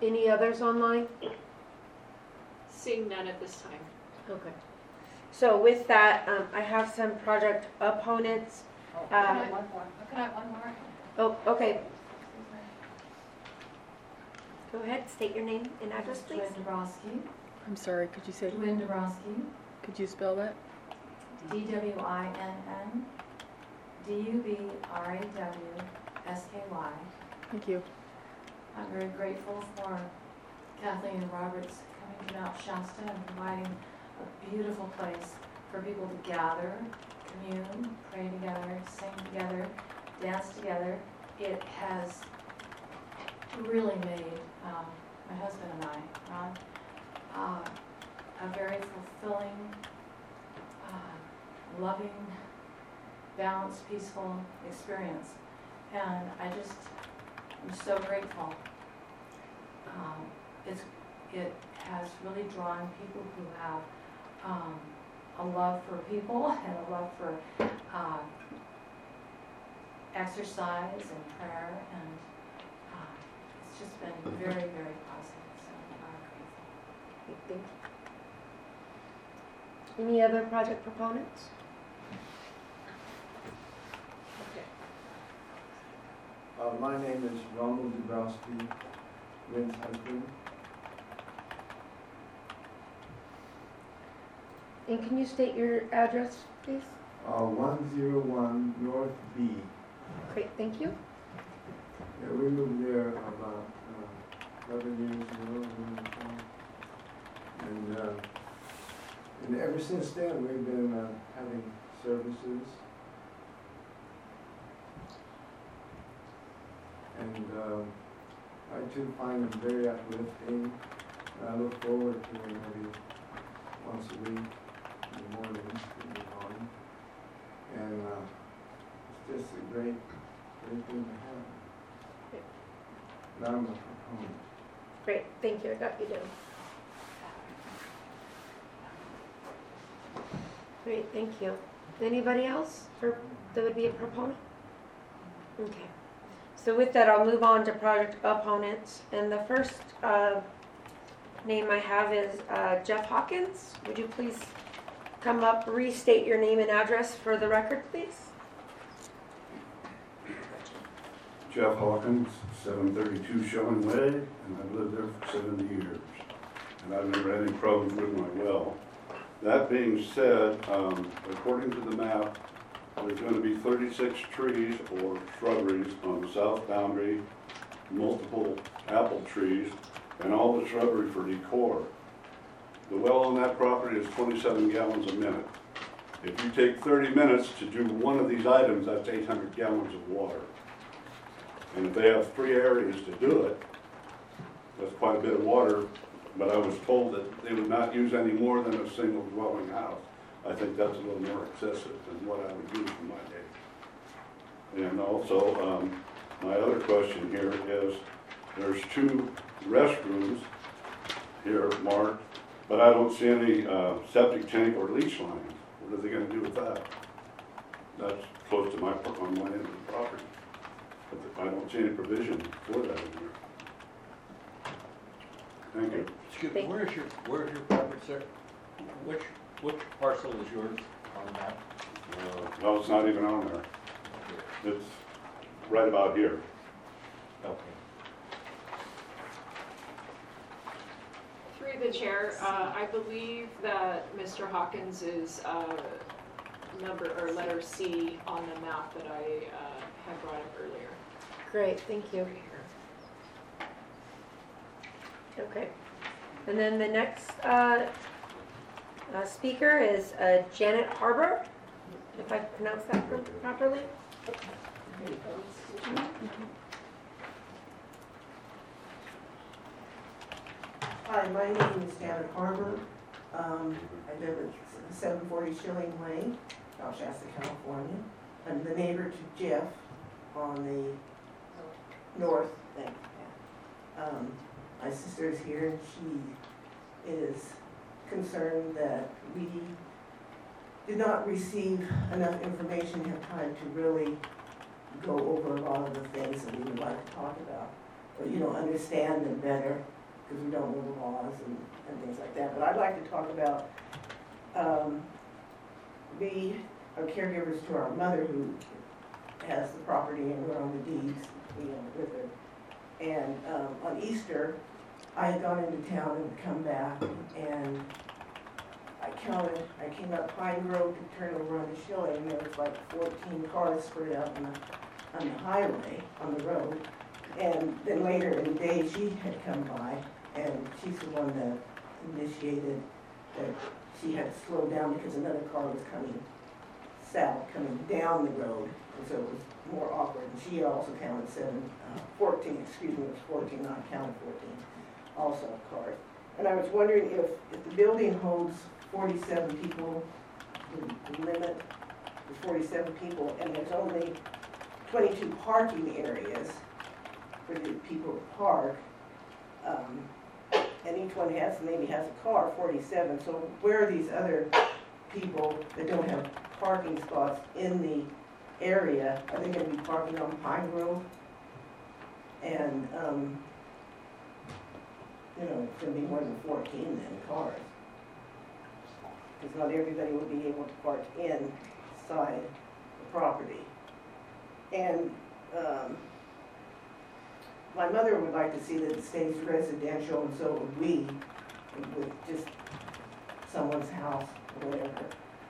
Any others online? Seeing none at this time. Okay. So with that, I have some project opponents. Can I have one more? Oh, okay. Go ahead, state your name and address, please. Dwayne Dabrowski. I'm sorry, could you say, Dwayne Dabrowski. could you spell that? DWINN DUBRAWSKY. Thank you. I'm very grateful for Kathleen Roberts coming to Mount Shasta and providing a beautiful place for people to gather, commune, pray together, sing together, dance together. It has really made my husband and I, Ron, a very fulfilling, loving, balanced, peaceful experience. And I'm so grateful. It has really drawn people who have a love for people and a love for exercise and prayer, and it's just been very, very positive. So I'm grateful. Thank you. Any other project proponents? My name is Ronald Dabrowski, Wynn's husband. And can you state your address, please? 101 North B. Great, thank you. Yeah, we moved there about 11 years ago. And ever since then, we've been having services. And I too find them very uplifting. And I look forward to them maybe once a week in the morning in the morning. And it's just a great thing to have. And I'm a proponent. Great, thank you. I got you down. Great, thank you. Anybody else that would be a proponent? Okay. So with that, I'll move on to project opponents. And the first name I have is Jeff Hawkins. Would you please come up, restate your name and address for the record, please? Jeff Hawkins, 732 Shelling Way, and I've lived there for 70 years. And I've never had any problems with my well. That being said, according to the map, there's going to be 36 trees or shrubberies on the south boundary, multiple apple trees, and all the shrubbery for decor. The well on that property is 27 gallons a minute. If you take 30 minutes to do one of these items, that's 800 gallons of water. And if they have 3 areas to do it, that's quite a bit of water, but I was told that they would not use any more than a single dwelling house. I think that's a little more excessive than what I would use for my day. And also, my other question here is, there's 2 restrooms here marked, but I don't see any septic tank or leach lines. What are they going to do with that? That's close to on one end of the property. But I don't see any provision for that in here. Thank you. Excuse me, where's your property, sir? Which parcel is yours on the map? Well, it's not even on there. It's right about here. Okay. Through the chair, I believe that Mr. Hawkins is letter C on the map that I had brought up earlier. Great, thank you. Okay. And then the next speaker is Janet Harbor, if I pronounced that properly. Hi, my name is Janet Harbor. I live at 740 Shilling Lane, South Shasta, California. I'm the neighbor to Jeff on the north thing. My sister is here, and she is concerned that we did not receive enough information, have time to really go over a lot of the things that we would like to talk about, or understand them better. because we don't know the laws and things like that. But I'd like to talk about, we are caregivers to our mother who has the property and we're on the deeds, you know, with her. And on Easter, I had gone into town and come back, and I came up Pine Grove to turn over on the Schilling, and there was like 14 cars spread out on the highway, on the road. And then later in the day, she had come by, and she's the one that initiated that she had to slow down because another car was coming south, coming down the road, and so it was more awkward. And she also counted 14, excuse me, it was 14, not counted 14, also cars. And I was wondering if the building holds 47 people, the limit is 47 people, and there's only 22 parking areas for the people to park, and each one maybe has a car, 47. So where are these other people that don't have parking spots in the area? Are they going to be parking on Pine Grove? And you know, it's going to be more than 14 then cars, because not everybody will be able to park inside the property. And my mother would like to see that it stays residential, and so would we, with just someone's house or whatever.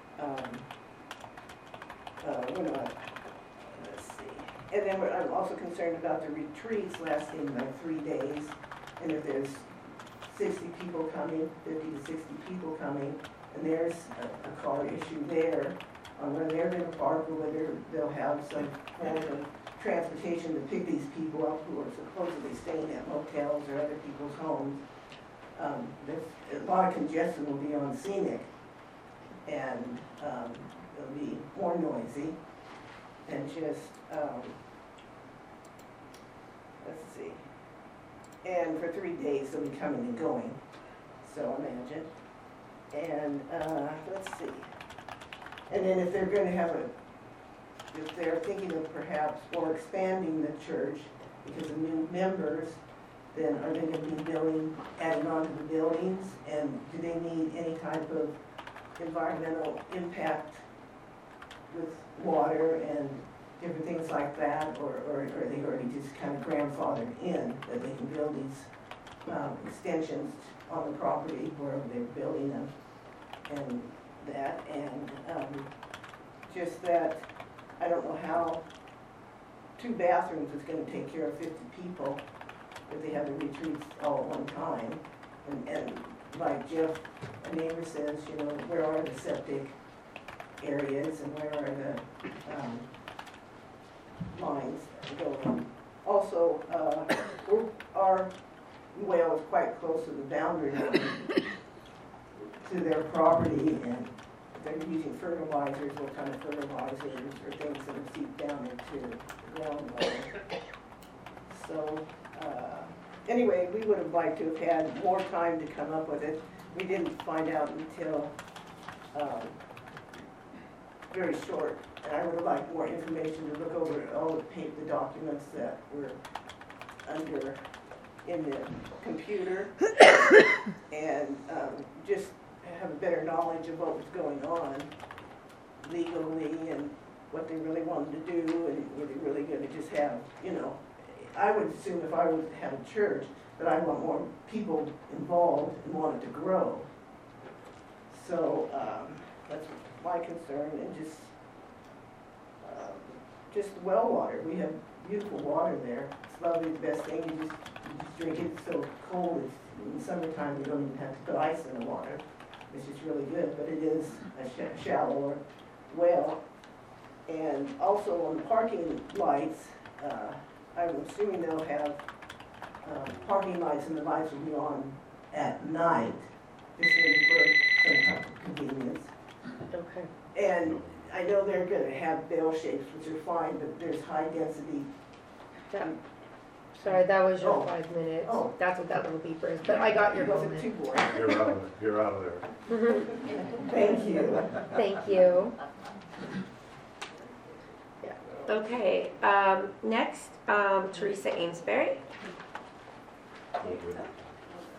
We're not, let's see. And then I'm also concerned about the retreats lasting like 3 days, and if there's 60 people coming, 50 to 60 people coming, and there's a car issue there on where they're going to park, or whether they'll have some form of transportation to pick these people up who are supposedly staying at motels or other people's homes. There's a lot of congestion will be on Scenic, and it'll be more noisy, and just, let's see. And for 3 days they'll be coming and going, so imagine. And let's see. And then if they're going to have if they're thinking of perhaps or expanding the church because of new members, then are they going to be adding on to the buildings? And do they need any type of environmental impact with water and different things like that? Or are they already just kind of grandfathered in that they can build these extensions on the property wherever they're building them? And that, and just that, I don't know how 2 bathrooms is going to take care of 50 people if they have the retreats all at one time. And like Jeff, a neighbor says, you know, where are the septic areas and where are the lines going? Also, our well is quite close to the boundary line to their property, and they're using fertilizers, what kind of fertilizers or things that will seep down into the groundwater. So anyway, we would have liked to have had more time to come up with it. We didn't find out until very short, and I would have liked more information to look over all the documents that were in the computer, and just have a better knowledge of what was going on legally and what they really wanted to do, and were they really going to just have, you know, I would assume if I would have a church that I'd want more people involved and want it to grow. So that's my concern, and just the well water. We have beautiful water there. It's lovely, the best thing. You just drink it. It's so cold. In the summertime, you don't even have to put ice in the water. It's just really good, but it is a shallower well. And also on the parking lights, I'm assuming they'll have parking lights, and the lights will be on at night, just for some type of convenience. Okay. And I know they're going to have bell shapes, which are fine, but there's high density. Sorry, that was your Oh. 5 minutes. Oh. That's what that little beeper is, but I got your Wasn't moment. too boring. You're out of there. Thank you. Thank you. Yeah. Okay, next, Teresa Amesbury.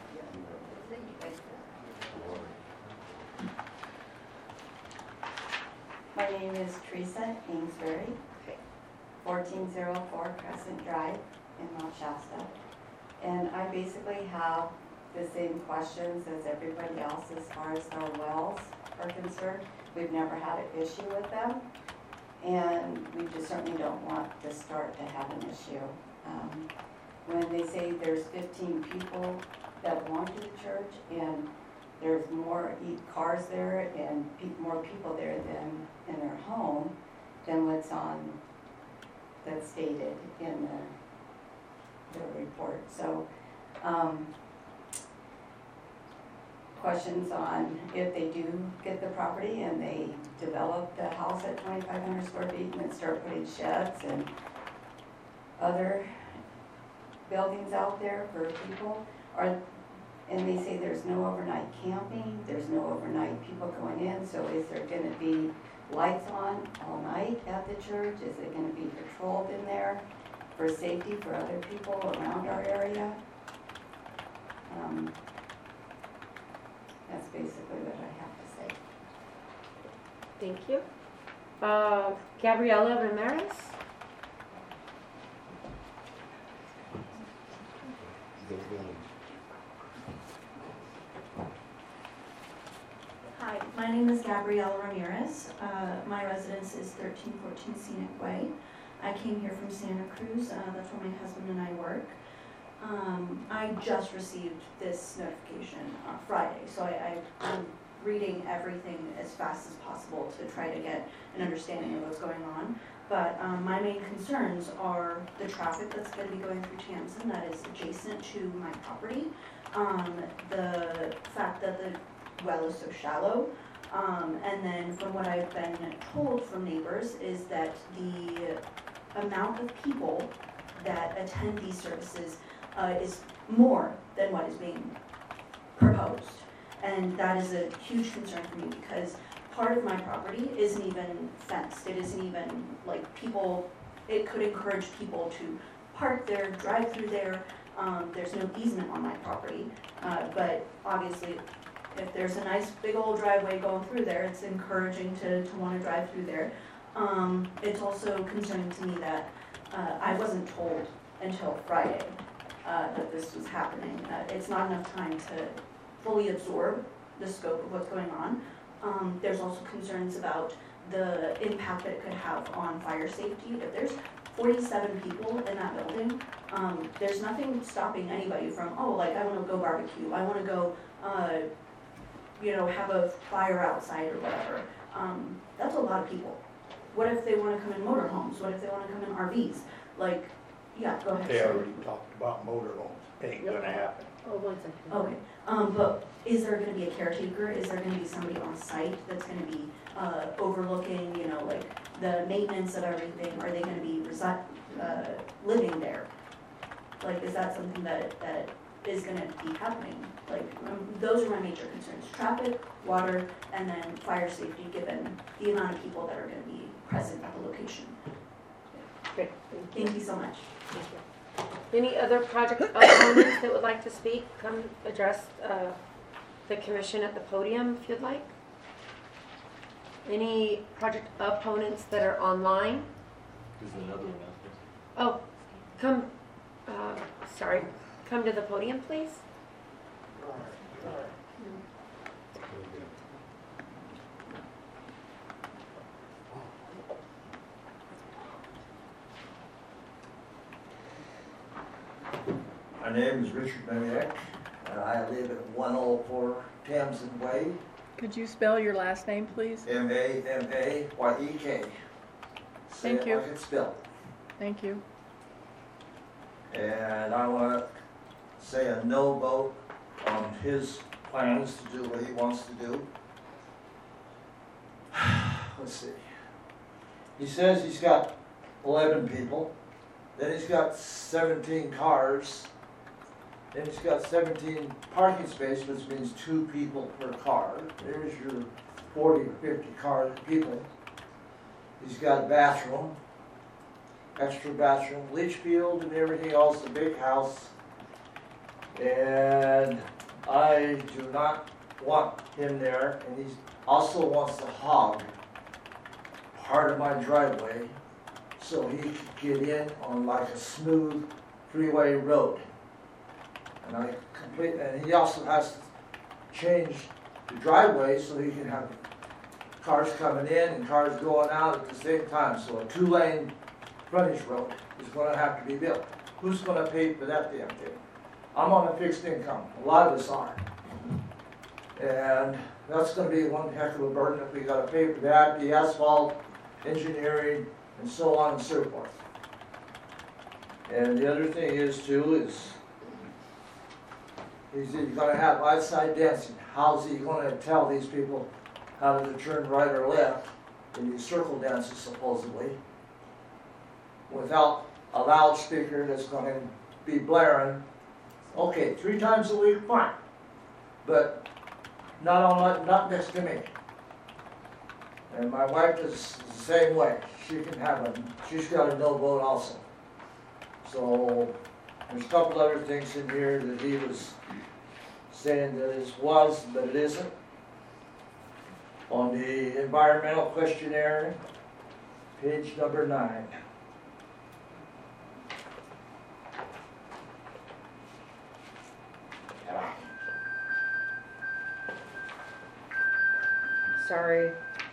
name is Teresa Amesbury, 1404 Crescent Drive in Mount Shasta. And I basically have the same questions as everybody else as far as our wells are concerned. We've never had an issue with them, and we just certainly don't want to start to have an issue. When they say there's 15 people that belong to the church, and there's more cars there and more people there than in their home than what's that's stated in the report. So, questions on if they do get the property and they develop the house at 2,500 square feet and then start putting sheds and other buildings out there for people, and they say there's no overnight camping, there's no overnight people going in, so is there going to be lights on all night at the church? Is it going to be patrolled in there for safety for other people around our area? That's basically what I have to say. Thank you. Gabriela Ramirez? Hi, my name is Gabriela Ramirez. My residence is 1314 Scenic Way. I came here from Santa Cruz. That's where my husband and I work. I just received this notification on Friday, so I'm reading everything as fast as possible to try to get an understanding of what's going on. But my main concerns are the traffic that's going to be going through Tamsin that is adjacent to my property, the fact that the well is so shallow, and then from what I've been told from neighbors is that the amount of people that attend these services is more than what is being proposed. And that is a huge concern for me because part of my property isn't even fenced. It isn't even like people, it could encourage people to park there, drive through there. There's no easement on my property, but obviously if there's a nice big old driveway going through there, it's encouraging to want to drive through there. It's also concerning to me that I wasn't told until Friday that this was happening. It's not enough time to fully absorb the scope of what's going on. There's also concerns about the impact that it could have on fire safety. If there's 47 people in that building, there's nothing stopping anybody from, oh, like I want to go barbecue, I want to go, have a fire outside or whatever. That's a lot of people. What if they want to come in motorhomes? What if they want to come in RVs? Like, yeah, go ahead. They already talked about motorhomes. Ain't gonna happen. Oh, 1 second. Okay, but is there gonna be a caretaker? Is there gonna be somebody on site that's gonna be overlooking, like the maintenance of everything? Are they gonna be living there? Like, is that something that is gonna be happening? Like, those are my major concerns: traffic, water, and then fire safety, given the amount of people that are gonna be present at the location. Great. Thank you so much. Thank you. Any other project opponents that would like to speak? Come address the commission at the podium if you'd like. Any project opponents that are online? There's another announcement. Oh, come to the podium, please. My name is Richard Maniak, and I live at 104 Tamsin Way, Could you spell your last name, please? Mamayek. Thank you. Say it like it's spelled. Thank you. And I want to say a no vote on his plans to do what he wants to do. Let's see. He says he's got 11 people. Then he's got 17 cars. Then he's got 17 parking spaces, which means 2 people per car. There's your 40 or 50 people. He's got a bathroom, extra bathroom, leach field and everything else, a big house. And I do not want him there. And he also wants to hog part of my driveway so he could get in on like a smooth freeway road. And and he also has to change the driveway so he can have cars coming in and cars going out at the same time. So a 2-lane frontage road is gonna have to be built. Who's gonna pay for that damn thing? I'm on a fixed income, a lot of us are. And that's gonna be one heck of a burden if we gotta pay for that, the asphalt, engineering, and so on and so forth. And the other thing is too, he's gonna have outside dancing. How's he gonna tell these people how to turn right or left in these circle dances supposedly, without a loudspeaker that's gonna be blaring? Okay, 3 times a week, fine, but not next to me. And my wife is the same way. She's got a no vote also. So there's a couple other things in here that he was saying that it was, but it isn't. On the environmental questionnaire, page number 9. Sorry.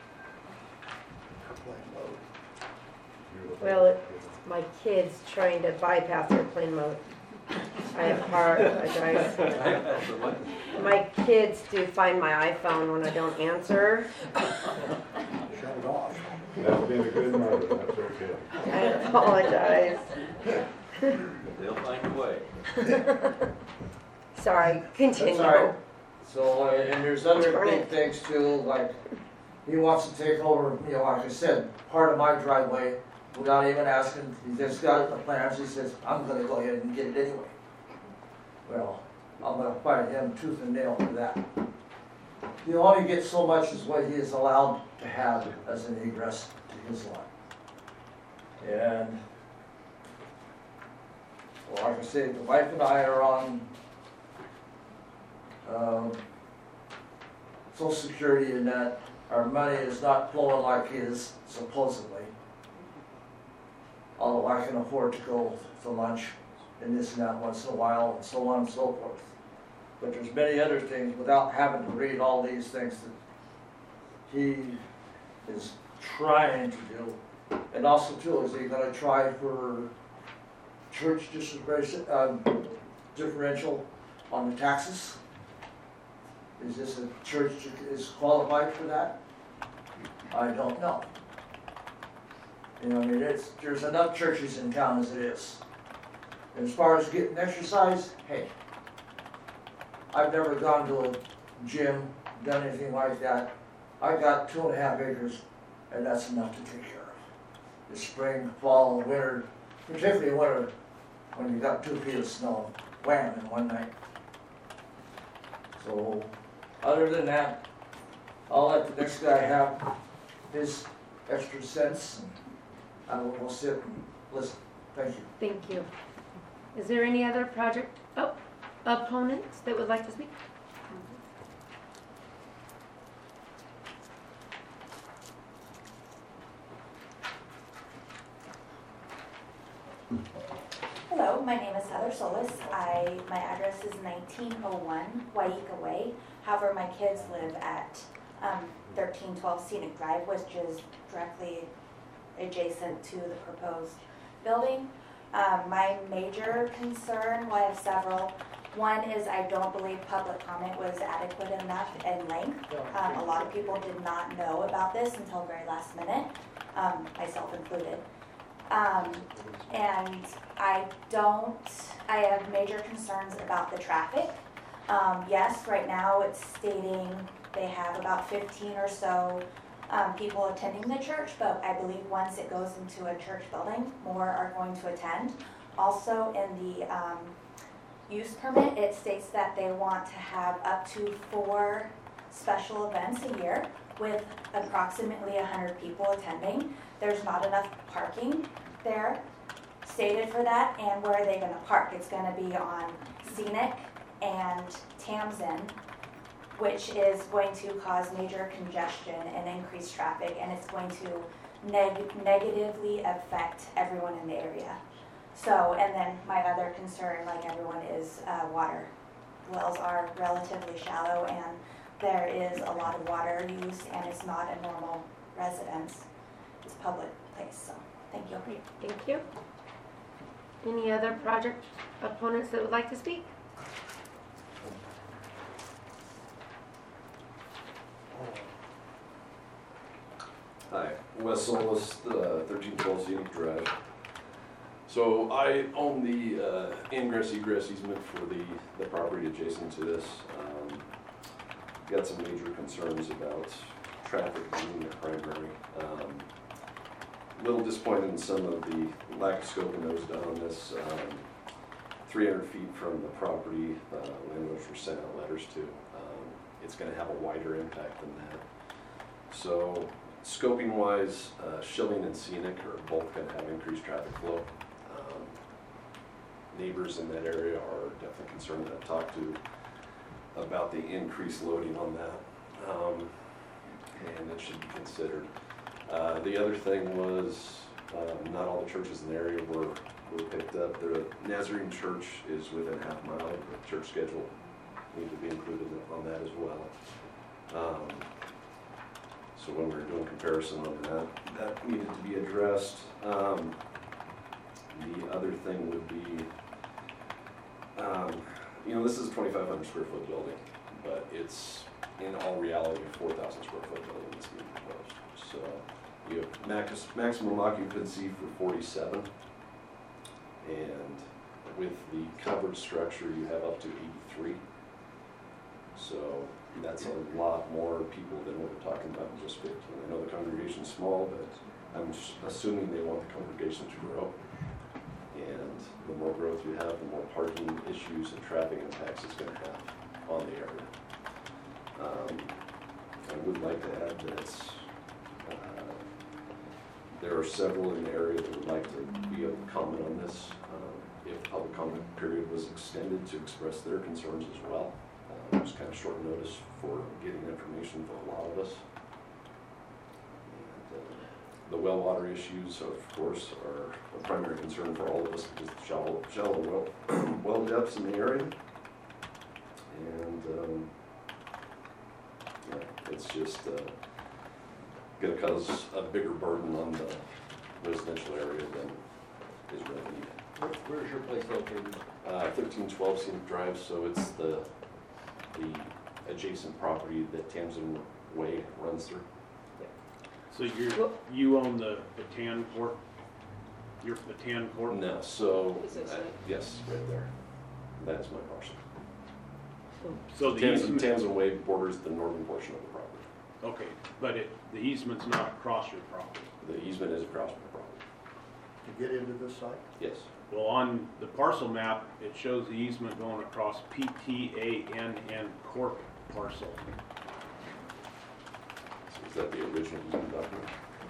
Well, my kid's trying to bypass airplane mode. I apologize. My kids do find my iPhone when I don't answer. Shut it off. That's been a good mother, that's okay. I apologize. They'll find a way. Sorry, continue. That's all right. So, and there's other big things too, like he wants to take over, like I said, part of my driveway without even asking. He just got it in the plans. He says, I'm gonna go ahead and get it anyway. Well, I'm gonna fight him tooth and nail for that. He only gets so much as what he is allowed to have as an egress to his lot. And, well, like I said, the wife and I are on Social Security, and that our money is not flowing like his, supposedly. Although I can afford to go to lunch and this and that once in a while, and so on and so forth. But there's many other things without having to read all these things that he is trying to do. And also too, is he gonna try for church differential on the taxes? Is this a church that is qualified for that? I don't know. I mean, there's enough churches in town as it is. And as far as getting exercise, hey, I've never gone to a gym, done anything like that. I got 2.5 acres, and that's enough to take care of. The spring, fall, and winter, particularly winter, when you got 2 feet of snow, wham, in one night. So, other than that, I'll let the next guy have his extra cents, and I will sit and listen. Thank you. Thank you. Is there any other project opponents that would like to speak? Hello, my name is Heather Solis. My address is 1901 Waika Way. However, my kids live at 1312 Scenic Drive, which is directly adjacent to the proposed building. My major concern, well, I have several. One is I don't believe public comment was adequate enough in length. A lot of people did not know about this until very last minute, myself included. And I have major concerns about the traffic. Yes, right now it's stating they have about 15 or so people attending the church, but I believe once it goes into a church building, more are going to attend. Also in the use permit, it states that they want to have up to 4 special events a year with approximately 100 people attending. There's not enough parking there stated for that, and where are they going to park? It's going to be on Scenic and Tamsin, which is going to cause major congestion and increased traffic, and it's going to negatively affect everyone in the area. So, and then my other concern, like everyone, is water. Wells are relatively shallow and there is a lot of water use and it's not a normal residence. It's a public place, so thank you. Great, thank you. Any other project opponents that would like to speak? Hi, Wes Solis, 1312 Scenic Drive. So I own the ingress egress easement for the property adjacent to this. Got some major concerns about traffic being the primary. A little disappointed in some of the lack of scoping that was done on this. 300 feet from the property, landowners were sent out letters to. It's going to have a wider impact than that. So scoping wise, Schilling and Scenic are both going to have increased traffic flow. Neighbors in that area are definitely concerned that I've talked to about the increased loading on that, and it should be considered. The other thing was not all the churches in the area were picked up. The Nazarene Church is within a half mile. The church schedule needed to be included on that as well. So when we were doing comparison on that needed to be addressed. The other thing would be, this is a 2,500 square foot building, but it's in all reality a 4,000 square foot building that's being proposed. So you have maximum occupancy for 47, and with the covered structure you have up to 83. So that's a lot more people than what we're talking about in just 15. I know the congregation's small, but I'm assuming they want the congregation to grow. And the more growth you have, the more parking issues and traffic impacts it's going to have on the area. I would like to add that there are several in the area that would like to be able to comment on this. If the public comment period was extended to express their concerns as well. It was kind of short notice for getting information for a lot of us. The well water issues, of course, are a primary concern for all of us because of shallow well depths in the area. And it's just going to cause a bigger burden on the residential area than is really needed. Where's your place located? 1312 Scenic Drive, so it's the adjacent property that Tamsin Way runs through. So you own the Tan Court? You're the Tan Court? No, so, Is this it? yes, right there. That is my parcel. So the Tamsin easement, Way borders the northern portion of the property. okay, but the easement's not across your property. The easement is across my property. To get into this site? Yes. Well, on the parcel map, it shows the easement going across PTANN Corp parcel. So is that the original easement document?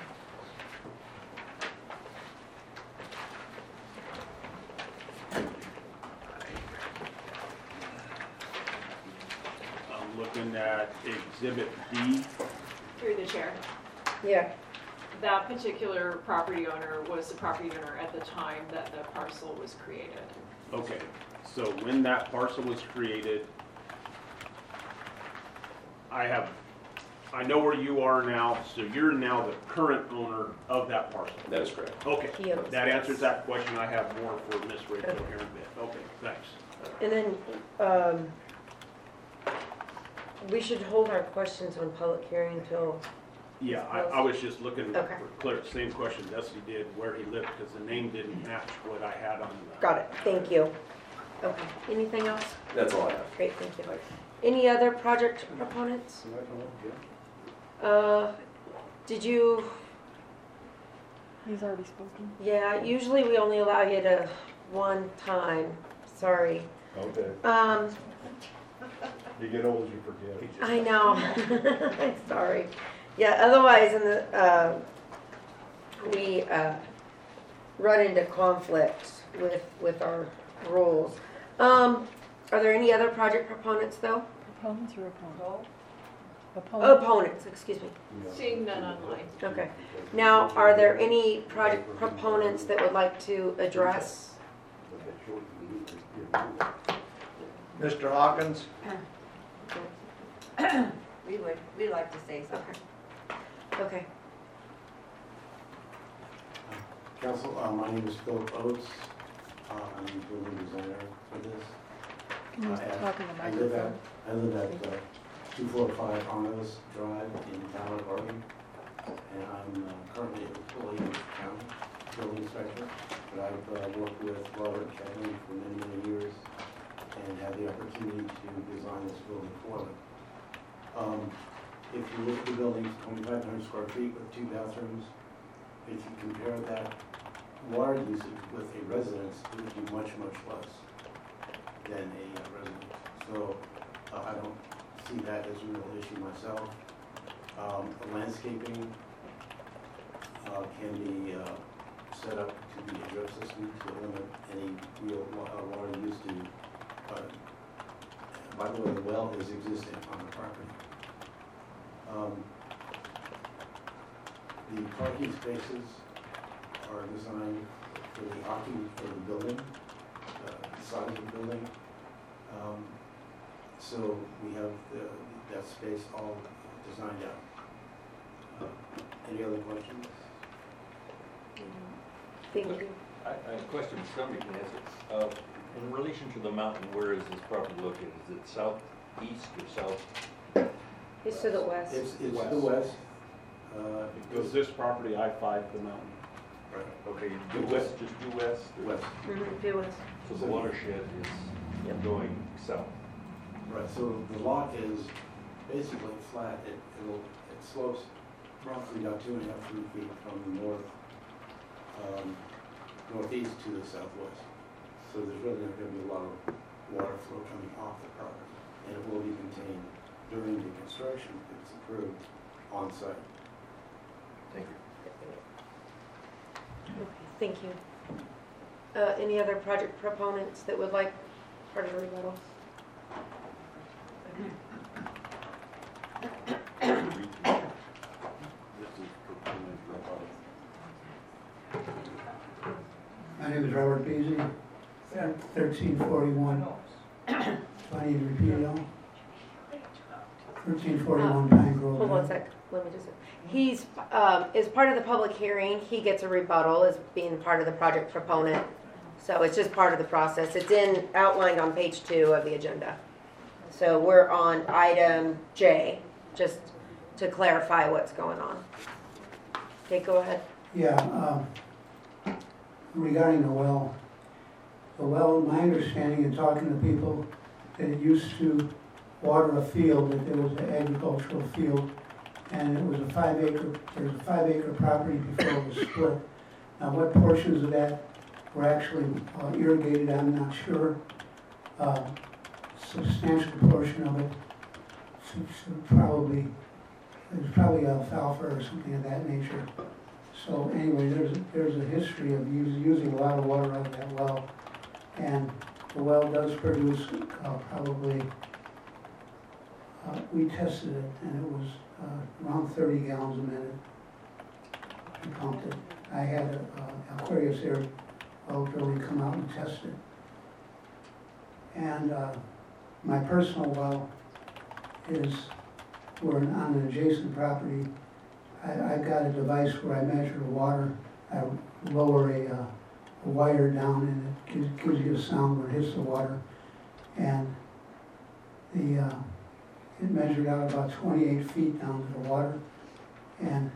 I'm looking at Exhibit D. Through the chair. Yeah. That particular property owner was the property owner at the time that the parcel was created. Okay, so when that parcel was created, I know where you are now, so you're now the current owner of that parcel. That is correct. Okay, Yes. that answers that question. I have more for Ms. Rachel here in a bit. Okay, thanks. And then, we should hold our questions on public hearing until, Yeah, I was just looking Okay. for clear, same question Dusty did, where he lived, because the name didn't match what I had on the. got it, thank you. Okay, anything else? That's all I have. Great, thank you. Any other project proponents? Did you, He's already spoken. yeah, usually we only allow you to one time, sorry. Okay. You get old, you forget. I know, sorry. Yeah, otherwise in the, we run into conflict with our rules. Are there any other project proponents though? Proponents or opponents? Opponents, excuse me. Seeing none online. Okay. Now, are there any project proponents that would like to address? Mr. Hawkins? We'd like to say something. Okay. Council, my name is Philip Oates. I'm the building designer for this. Can you talk in the I live microphone? at 245 Honors Drive in Ballard, Oregon. And I'm currently an employee of the county building inspector. But I've worked with Robert and Kathleen for many, many years and had the opportunity to design this building for them. If you look at the building, it's 2,500 square feet with 2 bathrooms. If you compare that water usage with a residence, it would be much, much less than a residence. So I don't see that as a real issue myself. The landscaping can be set up to be a drip system to limit any real water use to. By the way, the well is existing on the property. The parking spaces are designed for the occupant for the building, the size of the building. So we have that space all designed out. Any other questions? Thank you. I have a question for somebody can answer. In relation to the mountain, where is this property located? Is it southeast or south? It's to the west. It's to the west. Does this property I-5 the mountain? Right. Okay, due west, just due west? or- West. Due west. So the watershed is going south. Right, so the lot is basically flat. It slopes roughly about 2.5 to 3 feet from the northeast to the southwest. So there's really not going to be a lot of water flow coming off the property, and it will be contained during the construction if it's approved on site. Thank you. Okay, thank you. Any other project proponents that would like part of the rebuttal? My name is Robert Beasley, 1341. Do I need to repeat it all? 1341 Pine Grove. Hold on a sec, let me just, he's, as part of the public hearing, he gets a rebuttal as being part of the project proponent. So it's just part of the process. It's outlined on page 2 of the agenda. So we're on item J, just to clarify what's going on. Okay, go ahead. Yeah, regarding the well, my understanding in talking to people, that it used to water a field, that there was an agricultural field, and it was a 5 acre, there's a 5 acre property before it was split. Now, what portions of that were actually irrigated, I'm not sure. Substantial portion of it there's probably alfalfa or something of that nature. So anyway, there's a history of using a lot of water out of that well, and the well does produce probably. We tested it, and it was around 30 gallons a minute. We counted. I had Aquarius Air well drilling come out and test it. And my personal well is, we're on an adjacent property. I've got a device where I measure the water. I lower a wire down, and it gives you a sound when it hits the water. And it measured out about 28 feet down to the water. And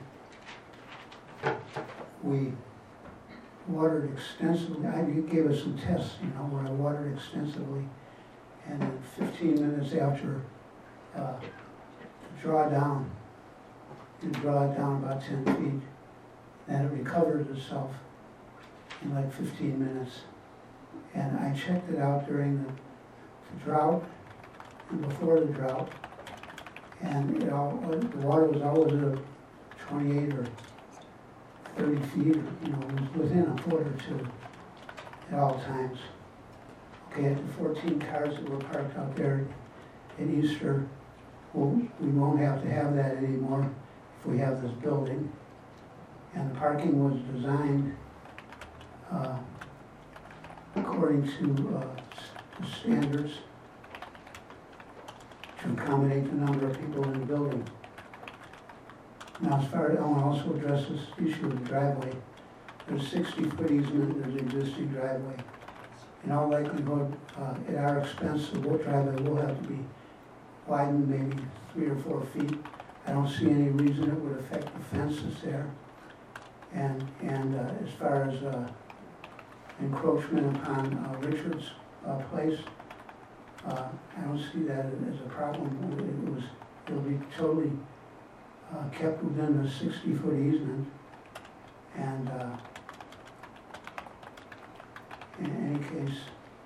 we watered extensively. I gave us some tests, where I watered extensively. And then 15 minutes after to draw down, you draw it down about 10 feet. Then it recovered itself in like 15 minutes. And I checked it out during the drought and before the drought. And the water was always at 28 or 30 feet, or, it was within a foot or two at all times. Okay, at the 14 cars that were parked out there at Easter, we won't have to have that anymore if we have this building. And the parking was designed according to standards to accommodate the number of people in the building. Now, as far as, I want to also address this issue of the driveway. There's 60-foot easement, there's existing driveway. In all likelihood, at our expense, the driveway will have to be widened maybe 3 or 4 feet. I don't see any reason it would affect the fence that's there. And as far as encroachment upon Richard's place, I don't see that as a problem. It'll be totally kept within the 60-foot easement. And in any case,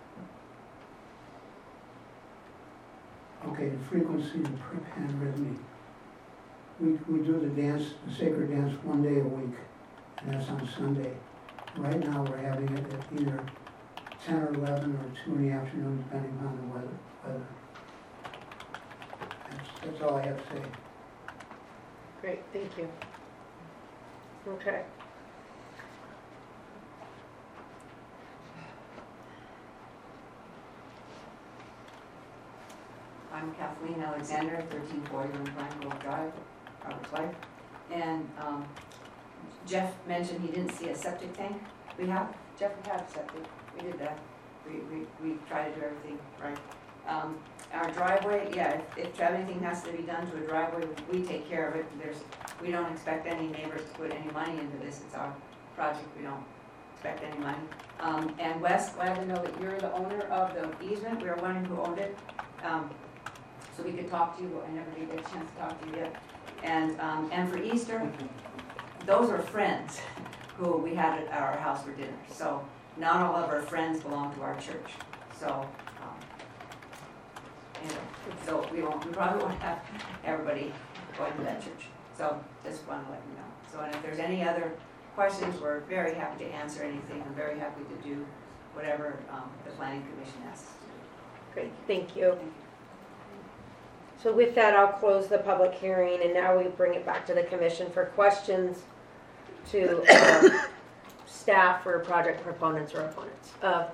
okay, the frequency of panrhythmy. We do the dance, the sacred dance, 1 day a week, and that's on Sunday. Right now, we're having it at either 10 or 11 or 2 in the afternoon, depending on the weather. That's all I have to say. Great, thank you. Okay. I'm Kathleen Alexander, 1341 Pine Grove Drive, Robert's wife. And Jeff mentioned he didn't see a septic tank. We have, Jeff, we have septic. We did that. We try to do everything right. Our driveway, yeah, if anything has to be done to a driveway, we take care of it. We don't expect any neighbors to put any money into this. It's our project. We don't expect any money. And Wes, glad to know that you're the owner of the easement. We were wondering who owned it. So we could talk to you. I never did get a chance to talk to you yet. And for Easter, those are friends who we had at our house for dinner. So not all of our friends belong to our church. So anyway, so we probably won't have everybody going to that church. So just want to let you know. So and if there's any other questions, we're very happy to answer anything. I'm very happy to do whatever the planning commission asks us to do. Great, thank you. So with that, I'll close the public hearing, and now we bring it back to the commission for questions to staff or project proponents or opponents.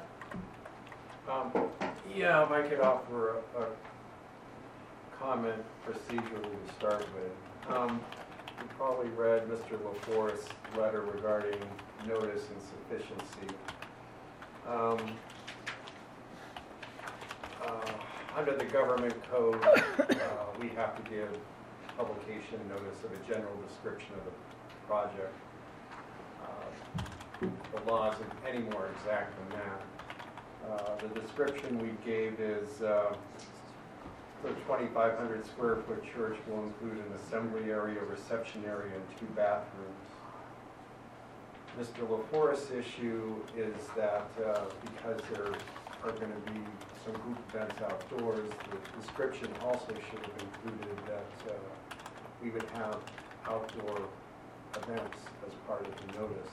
Yeah, if I could offer a comment procedurally to start with. You probably read Mr. LaForest's letter regarding notice and sufficiency. Under the government code, we have to give publication notice of a general description of the project. The law isn't any more exact than that. The description we gave is the 2,500 square foot church will include an assembly area, reception area, and 2 bathrooms. Mr. LaForest's issue is that because there are going to be some group events outdoors, the description also should have included that we would have outdoor events as part of the notice.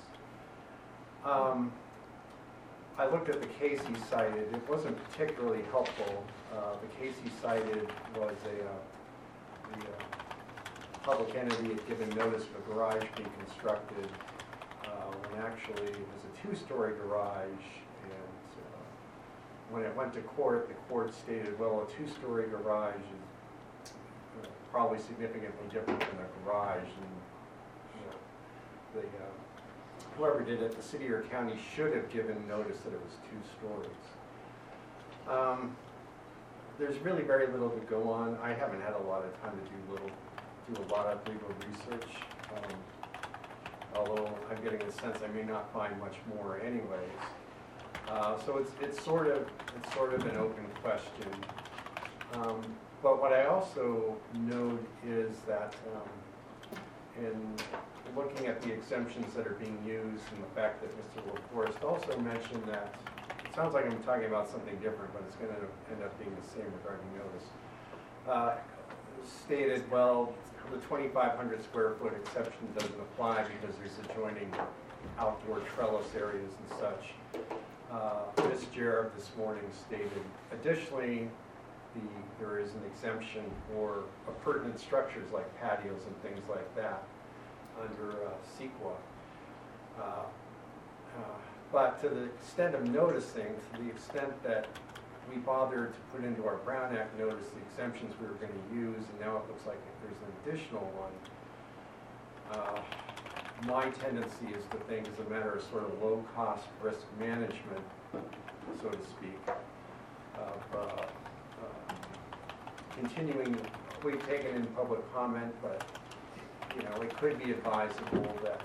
I looked at the case he cited. It wasn't particularly helpful. The case he cited was the public entity had given notice of a garage being constructed when actually it was a 2-story garage. When it went to court, the court stated, well, a 2-story garage is probably significantly different than a garage. And whoever did it, the city or county, should have given notice that it was 2 stories. There's really very little to go on. I haven't had a lot of time to do a lot of legal research. Although I'm getting the sense I may not find much more anyways. So it's sort of an open question. But what I also note is that in looking at the exemptions that are being used and the fact that Mr. LaForest also mentioned that, it sounds like I'm talking about something different, but it's going to end up being the same regarding notice. Stated, well, the 2,500 square foot exception doesn't apply because there's adjoining outdoor trellis areas and such. Ms. Jarrett this morning stated, additionally, there is an exemption for appurtenant structures like patios and things like that under CEQA. But to the extent of noticing, to the extent that we bothered to put into our Brown Act notice the exemptions we were going to use, and now it looks like there's an additional one, my tendency is to think as a matter of sort of low-cost risk management, so to speak, of continuing, we've taken in public comment, but, you know, it could be advisable that,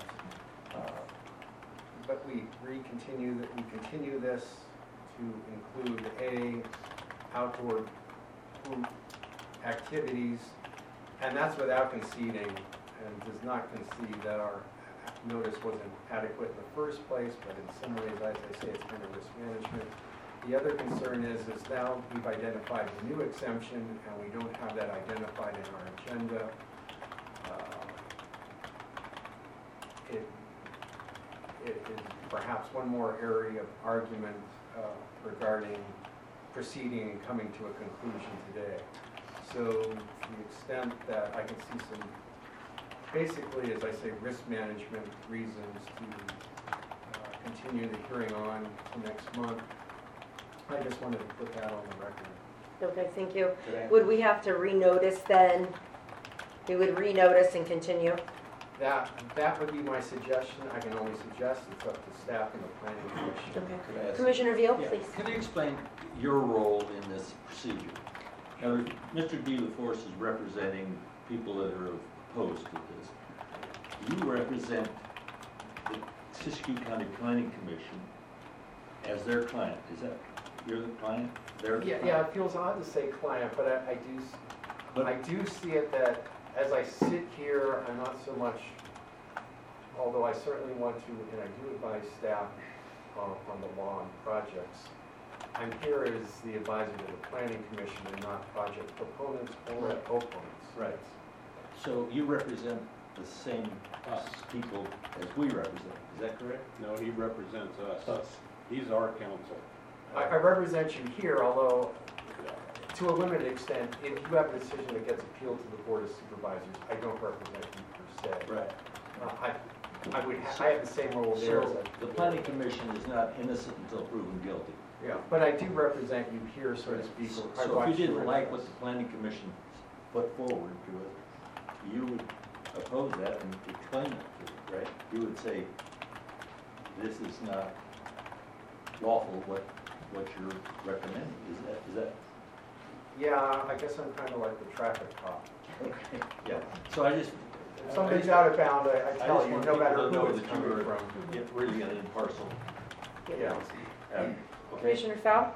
but we continue this to include outdoor group activities, and that's without conceding, and does not concede that our notice wasn't adequate in the first place, but in some ways, as I say, it's kind of risk management. The other concern is now we've identified the new exemption, and we don't have that identified in our agenda. It is perhaps one more area of argument regarding proceeding and coming to a conclusion today. So to the extent that I can see some, basically, as I say, risk management reasons to continue the hearing on to next month, I just wanted to put that on the record. Okay, thank you. Would we have to renotice then? We would renotice and continue? That would be my suggestion. I can only suggest. It's up to staff and the planning commission. Okay. Commissioner Veal, Yeah. please. Can you explain your role in this procedure? Now, Mr. De La Force is representing people that are opposed to this. You represent the Siskiyou County Planning Commission as their client. Is that, you're the client? They're the client? Yeah, it feels odd to say client, but I do see it that as I sit here, I'm not so much, although I certainly want to, and I do advise staff on the law and projects, I'm here as the advisor to the Planning Commission and not project proponents or opponents. Right. So you represent the same people as we represent, is that correct? No, he represents us. He's our counsel. I represent you here, although to a limited extent, if you have a decision that gets appealed to the Board of Supervisors, I don't represent you per se. Right. I have the same role there. So the Planning Commission is not innocent until proven guilty. Yeah, but I do represent you here, so to speak. So if you didn't like what the Planning Commission put forward to it, you would oppose that and explain it to it, right? You would say, this is not lawful, what you're recommending, is that? Yeah, I guess I'm kind of like the traffic cop. Okay, yeah. So I just. If somebody's out of bounds, I tell you, no matter who it's coming from. Get really an impartial. Yeah. Commissioner Fowl?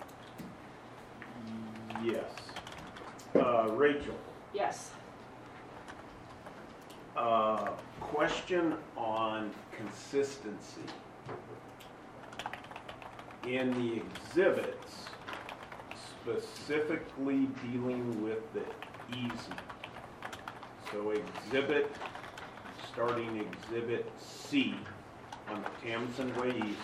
Yes. Rachel, Yes. question on consistency. In the exhibits, specifically dealing with the easement. So starting exhibit C on the Tamsin Way easement.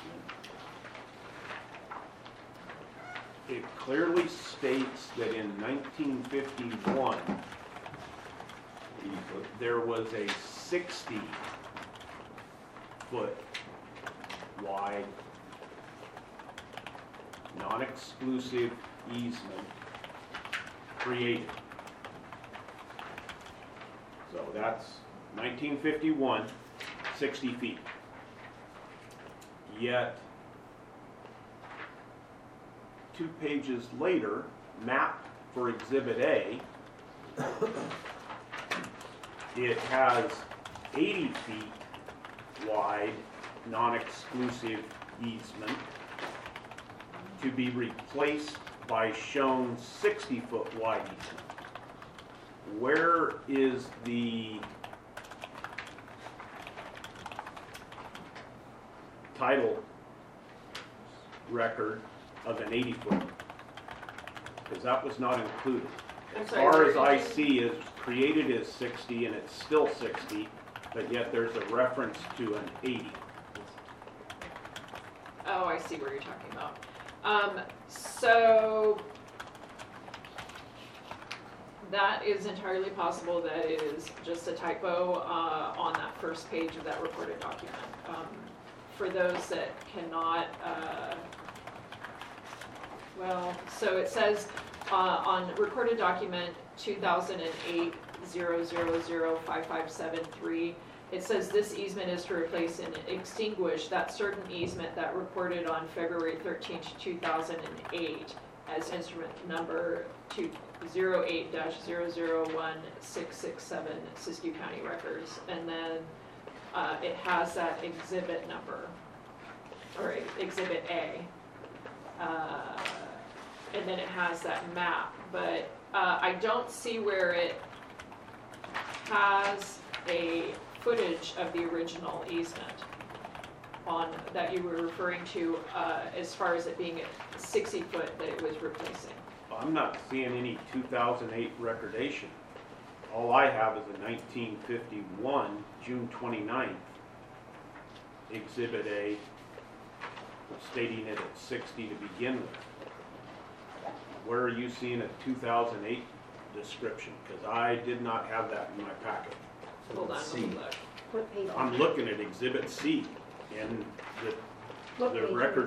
It clearly states that in 1951, there was a 60-foot wide, non-exclusive easement created. So that's 1951, 60 feet. Yet, 2 pages later, map for Exhibit A, it has 80 feet wide, non-exclusive easement to be replaced by shown 60-foot wide easement. Where is the title record of an 80-foot? Because that was not included. As far as I see, it's created as 60 and it's still 60, but yet there's a reference to an 80. Oh, I see where you're talking about. So That is entirely possible. That is just a typo on that first page of that recorded document. For those that cannot, so it says on recorded document 2008 0005573, it says this easement is to replace and extinguish that certain easement that recorded on February 13th, 2008 as instrument number 08-001667 Siskiyou County Records. And then it has that exhibit number, or Exhibit A. And then it has that map, but I don't see where it has a footage of the original easement on that you were referring to, as far as it being a 60 foot that it was replacing. I'm not seeing any 2008 recordation. All I have is a 1951, June 29th, Exhibit A, stating it at 60 to begin with. Where are you seeing a 2008 description? Because I did not have that in my packet. Hold on, let me look. What page? I'm looking at Exhibit C in the record.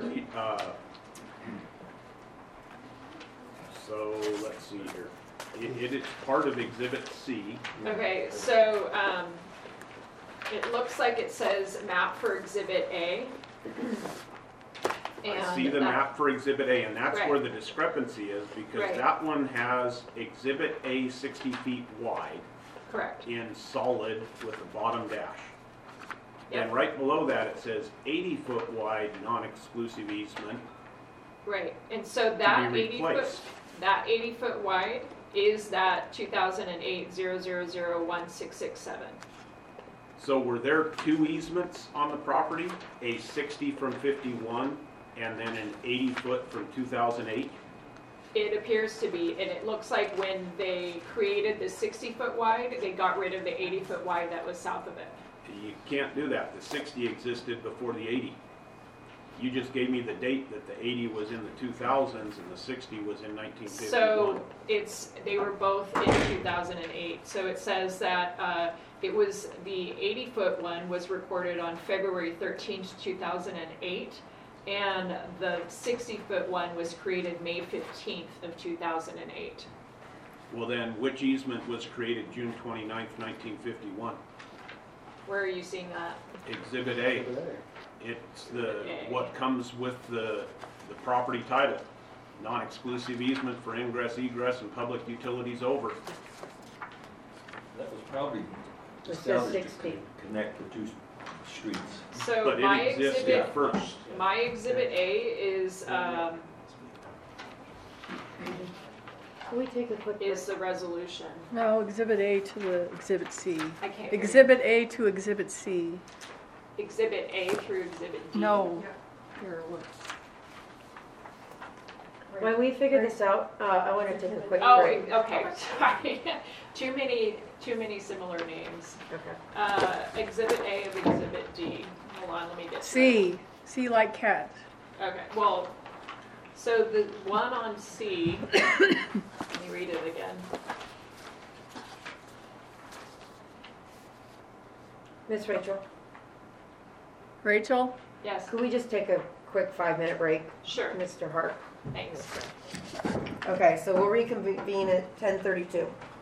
So let's see here. It is part of Exhibit C. Okay, so it looks like it says map for Exhibit A. I see the map for Exhibit A, and that's Right. where the discrepancy is, because Right. that one has Exhibit A 60 feet wide Correct. in solid with a bottom dash. Yep. And right below that, it says 80 foot wide non-exclusive easement Right, and so to that be 80 foot, replaced. that 80 foot wide is that 2008 0001667. So were there two easements on the property? A 60 from 51 and then an 80 foot from 2008? It appears to be, and it looks like when they created the 60 foot wide, they got rid of the 80 foot wide that was south of it. You can't do that. The 60 existed before the 80. You just gave me the date that the 80 was in the 2000s and the 60 was in 1951. So they were both in 2008. So it says that it was the 80 foot one was recorded on February 13th, 2008. And the 60 foot one was created May 15th of 2008. Well then, which easement was created June 29th, 1951? Where are you seeing that? Exhibit A. It's what comes with the property title. Non-exclusive easement for ingress, egress, and public utilities over. That was probably It says established 60. to connect the two streets. So But my it existed exhibit, first. my exhibit A is Can we take a quick is the resolution. No, Exhibit A to the Exhibit C. I can't. hear you. Exhibit A to Exhibit C. Exhibit A through Exhibit D. No. Here, look. When we figure this out, I want to take a quick Oh, break. okay, sorry. Too many similar names. Okay. Exhibit A of Exhibit D. Hold on, let me get to C. C like cat. that. Okay, well, so the one on C, let me read it again. Miss Rachel, Rachel? Yes, could we just take a quick 5-minute break? sure, Mr. Hart? thanks. Okay, so we'll reconvene at 10:32.